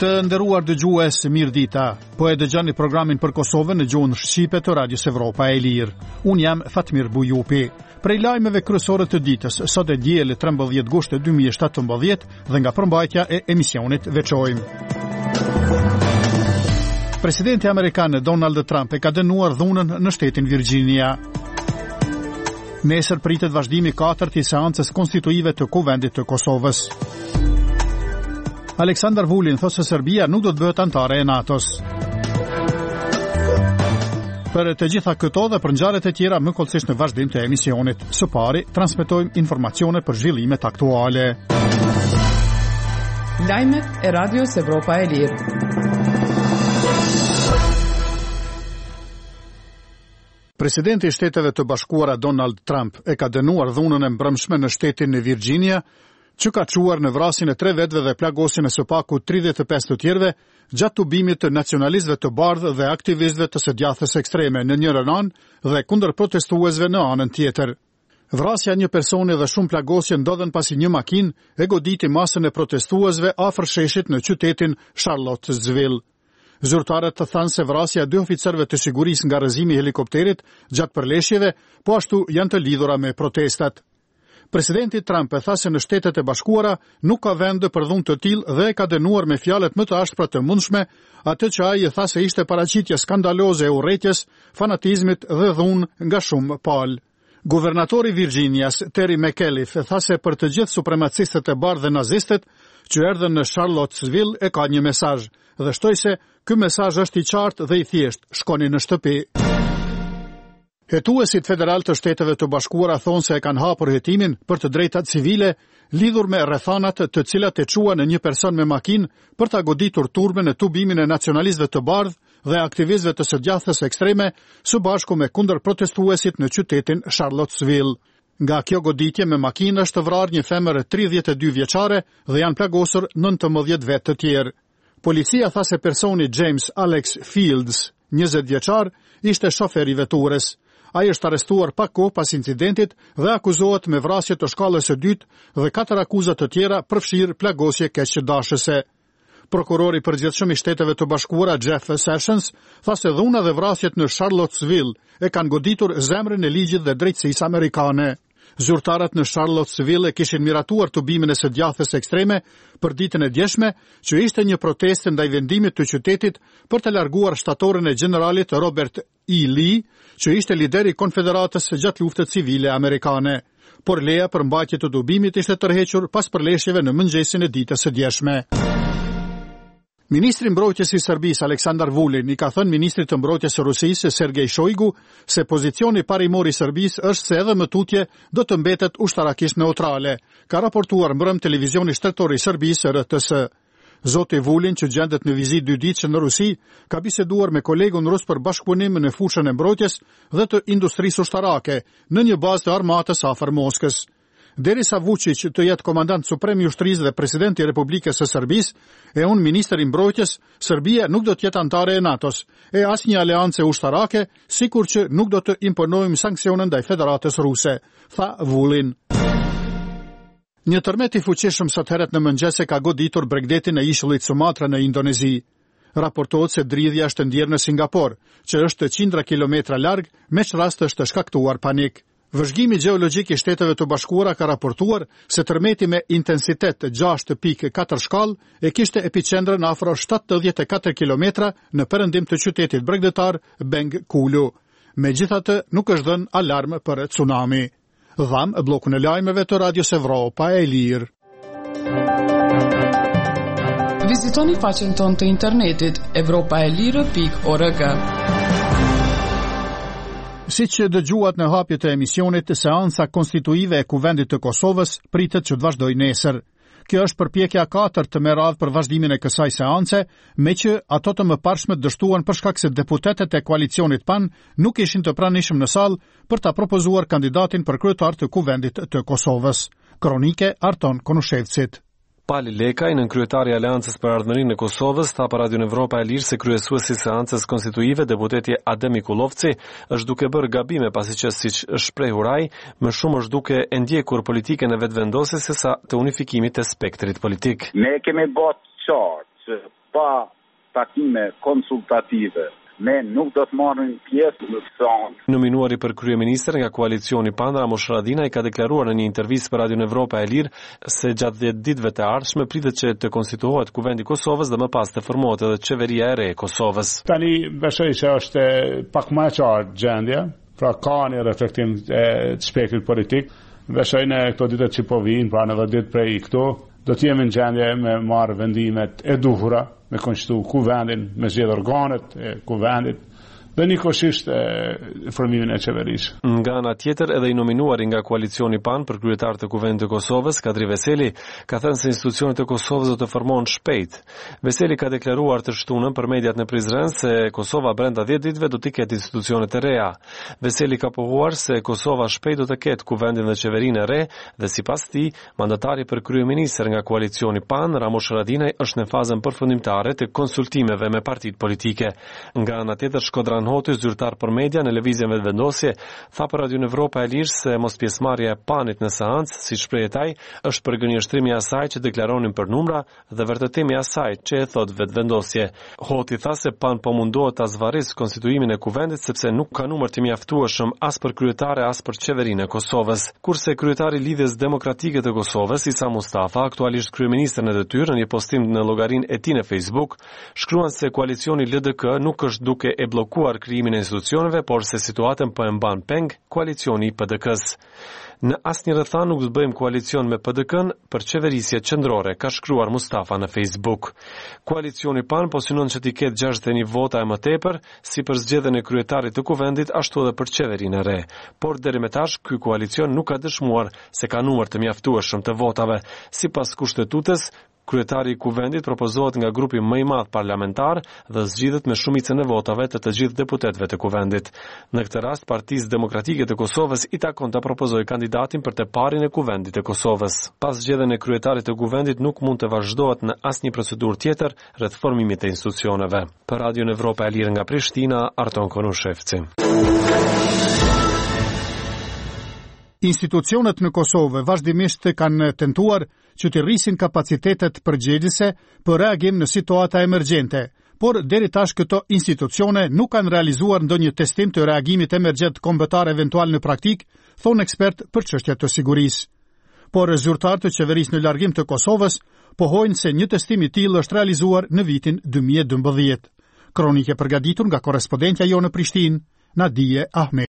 Të nderuar dëgjues, mirëdita. Po e dëgjoni programin për Kosovën në gjuhën shqipe të Radios Evropa e Lirë. Unë jam Fatmir Bujupi. Prej lajmeve kryesore të ditës, sot e diel 13 gusht 2017 dhe nga përmbajtja e emisionit veçojmë. Presidenti amerikan Donald Trump e ka dënuar dhunën në shtetin Virginia. Nesër pritet vazhdimi 4 i seancës konstituive të Kuvendit të Kosovës. Aleksandar Vulin thosë se Serbia nuk do të bëhet anëtare e NATO-s. Për të gjitha këto dhe për ngjarjet e tjera më kollësisht në vazhdim të emisionit. Së pari, transmetojmë informacione për zhvillimet aktuale. Lajmet e Radios Evropa e Lirë. Presidenti i Shteteve të Bashkuara Donald Trump e ka dënuar dhunën e mbrëmshme në shtetin e Virginia, që ka quar në vrasjen e 3 vetëve dhe plagosjen e së paku 35 të tjerëve gjatë tubimit të nacionalistëve të bardhë dhe aktivistëve të së djathës ekstreme në njërin anë dhe kundër protestuesve në anën tjetër. Vrasja një personi dhe shumë plagosje ndodhen pasi një makinë e goditi masën e protestuesve afër sheshit në qytetin Charlottesville. Zyrtarët të thanë se vrasja 2 oficerëve të sigurisë nga rrëzimi i helikopterit gjatë përleshjeve, po ashtu janë të lidhura me protestat. Presidenti Trump e tha se në Shtetet e Bashkuara nuk ka vend për dhunë të tillë dhe e ka dënuar me fjalët më të ashpra të mundshme atë që ai e tha se ishte paraqitje skandaloze e urrëties, fanatizmit dhe dhunë nga shumë palë. Guvernatori Virginias, Terry McAuliffe, e tha se për të gjithë supremacistët e bardhë dhe nazistët që erdhën në Charlottesville e ka një mesazh dhe shtoi se ky mesazh është i qartë dhe i thjeshtë: shkoni në shtëpi. Hetuesit federal të Shteteve të Bashkuara thonë se e kanë hapur hetimin për të drejtat civile lidhur me rrethanat të cilat e quan në një person me makinë për ta goditur turme në tubimin e nacionalistëve të bardhë dhe aktivistëve të së djathës ekstreme së bashku me kundër protestuesit në qytetin Charlottesville. Nga kjo goditje me makinë është vrarë një femër 32 vjeçare dhe janë plagosur 19 vetë të tjerë. Policia tha se personi James Alex Fields, 20 vjeçar, ishte shofer i veturës. Ai është arrestuar pak kohë pas incidentit dhe akuzohet me vrasje të shkallës së dytë dhe 4 akuza të tjera përfshirë plagosje keqdashëse. Prokurori përgjithshëm i Shteteve të Bashkuara Jeff Sessions tha se dhuna dhe vrasjet në Charlottesville e kanë goditur zemrën e ligjit dhe drejtësisë amerikane. Zyrtarët në Charlottesville e kishin miratuar tubimin e së djathës ekstreme për ditën e djeshme, që ishte një protestë ndaj vendimit të qytetit për të larguar shtatorin e generalit Robert E. Lee, që ishte lideri i Konfederatës gjatë luftës civile amerikane. Por leja për mbajtje të tubimit ishte tërhequr pas përleshjeve në mëngjesin e ditës së djeshme. Ministri i Mbrojtjes i Serbisë Aleksandar Vulin i ka thënë ministrit të Mbrojtjes së Rusisë Sergej Shoigu se pozicioni parimor i Serbisë është se edhe më tutje do të mbetet ushtarakisht neutrale, ka raportuar mbrëm televizioni shtetor i Serbisë RTS. Zoti Vulin, që gjendet në vizitë 2 ditësh në Rusi, ka biseduar me kolegun rus për bashkëpunim në fushën e mbrojtjes dhe të industrisë ushtarake në një bazë të armatës afër Moskës. Derisa Vučić të jetë komandant suprem i ushtrisë dhe presidenti i Republikës së Serbisë e unë ministër i mbrojtjes, Serbia nuk do të jetë anëtare e NATO-s e asnjë aleance ushtarake, sikur që nuk do të imponojmë sanksione ndaj Federatës Ruse, tha Vulin. Një tërmet i fuqishëm sot herët në mëngjes ka goditur bregdetin e ishullit Sumatra në Indonezi. Raportohet se dridhja është ndjerë në Singapur, që është qindra kilometra larg, me që rast është shkaktuar panik. Vëzhgimi gjeologjik i Shteteve të Bashkuara ka raportuar se tërmeti me intensitet 6.4 shkallë e kishte epicendrën afro 74 kilometra në perëndim të qytetit bregdetar Bengkulu. Megjithatë, nuk është dhënë alarm për tsunami. Dham bllokun e lajmeve të Radios Evropa e Lirë. Vizitoni faqen tonë të internetit evropaelire.org. Si që dëgjuat në hapjet e emisionit, seansa konstituive e Kuvendit të Kosovës pritet që të vazhdojë nesër. Kjo është përpjekja 4 me radhë për vazhdimin e kësaj seance, me që ato të mëparshme dështuan për shkak se deputetet e koalicionit PAN nuk ishin të pranishëm në sallë për ta propozuar kandidatin për kryetar të Kuvendit të Kosovës. Kronike Arton Konushevcit. Pali Lekaj, nënkryetari i Aleancës për Ardhmërinë e Kosovës, tha për Radio Evropa e Lirë se kryesuesi i seancës konstituive, deputeti Adem Ikulovci, është duke bërë gabime pasi që, siç është shprehur ai, më shumë është duke e ndjekur politikën e vetvendosjes sesa të unifikimit të spektrit politik. Ne kemi bërë qartë pa takime konsultative. Ne nuk do të marrim pjesë në kësaj. Nominuari për kryeministër nga koalicioni PAN, Ramush Haradinaj ka deklaruar në një intervistë për Radio Evropa e Lirë se gjatë 10 ditëve të ardhshme pritet që të konstituohet Kuvendi i Kosovës dhe më pas të formohet edhe qeveria e re e Kosovës. Tani besoj se është pak më e qartë gjendja, pra ka një reflektim të spektrit politik. Besoj në këto ditët që po vijnë, pra në 10 ditë prej këto, do të jemi në gjendje me marrë vendimet e duhura, me konstituu kuvendin, me zgjedhë organet e kuvendit, dhe njëkohësisht formimin e qeverisë. Nga ana tjetër, edhe i nominuari nga koalicioni PAN për kryetar të Kuvendit të Kosovës, Kadri Veseli, ka thënë se institucionet e Kosovës do të formohen shpejt. Veseli ka deklaruar të shtunën për mediat në Prizren se Kosova brenda 10 ditëve do të ketë institucionet e reja. Veseli ka pohuar se Kosova shpejt do të ketë kuvendin dhe qeverinë e re dhe sipas tij, mandatari për kryeministër nga koalicioni PAN, Ramush Haradinaj, është në fazën përfundimtare të konsultimeve me partitë politike. Nga ana tjetër, Shkodran Hoti, zyrtar për media në lëvizjen vetëvendosje, tha për Radio Evropa e Lirë se mos pjesëmarrja e PAN-it në seancë, si shprehet ai, është për gënjeshtrimi i asaj që deklaronin për numra dhe vërtetimi i asaj që e thot vetëvendosje. Hoti tha se PAN po mundohet ta zvarrisë konstituimin e kuvendit sepse nuk ka numër të mjaftueshëm as për kryetare as për qeverinë e Kosovës. Kurse kryetari i Lidhjes Demokratike të Kosovës, Isa Mustafa, aktualisht kryeministër në detyrë, në një postim në llogarinë e tij në Facebook, shkruan se koalicioni LDK nuk është duke e bllokuar krijimin e institucioneve, por se situatën po e mban peng koalicioni i PDK-s. Në asnjë rrethana nuk do të bëjmë koalicion me PDK-n për qeverisje qendrore, ka shkruar Mustafa në Facebook. Koalicioni PAN po synon që t'i ketë 61 vota e më tepër, si për zgjedhjen e kryetarit të kuvendit, ashtu edhe për qeverinë e re. Por deri më tash ky koalicion nuk ka dëshmuar se ka numër të mjaftueshëm të votave. Sipas kushtetutës, kryetari i kuvendit propozohet nga grupi më i madh parlamentar dhe zgjidhet me shumicën e votave të gjithë deputetëve të kuvendit. Në këtë rast, Partisë Demokratike të Kosovës i takon të propozojë kandidatin për të parin e kuvendit të Kosovës. Pas zgjedhjen e kryetarit të kuvendit nuk mund të vazhdohet në asnjë procedurë tjetër rreth formimit të institucioneve. Për Radio Evropa e Lirë nga Prishtina, Arton Konushevci. Institucionet në Kosovë vazhdimisht kanë tentuar që të rrisin kapacitetet përgjegjëse për reagim në situata emergjente, por deri tash këto institucione nuk kanë realizuar ndonjë testim të reagimit emergjent kombëtar eventual në praktik, thonë ekspert për çështjet të sigurisë. Por zyrtarët të qeverisë në largim të Kosovës pohojnë se një testim i tillë është realizuar në vitin 2012. Kronike përgatitur nga korrespondentja jonë në Prishtinë, Nadije Ahmet.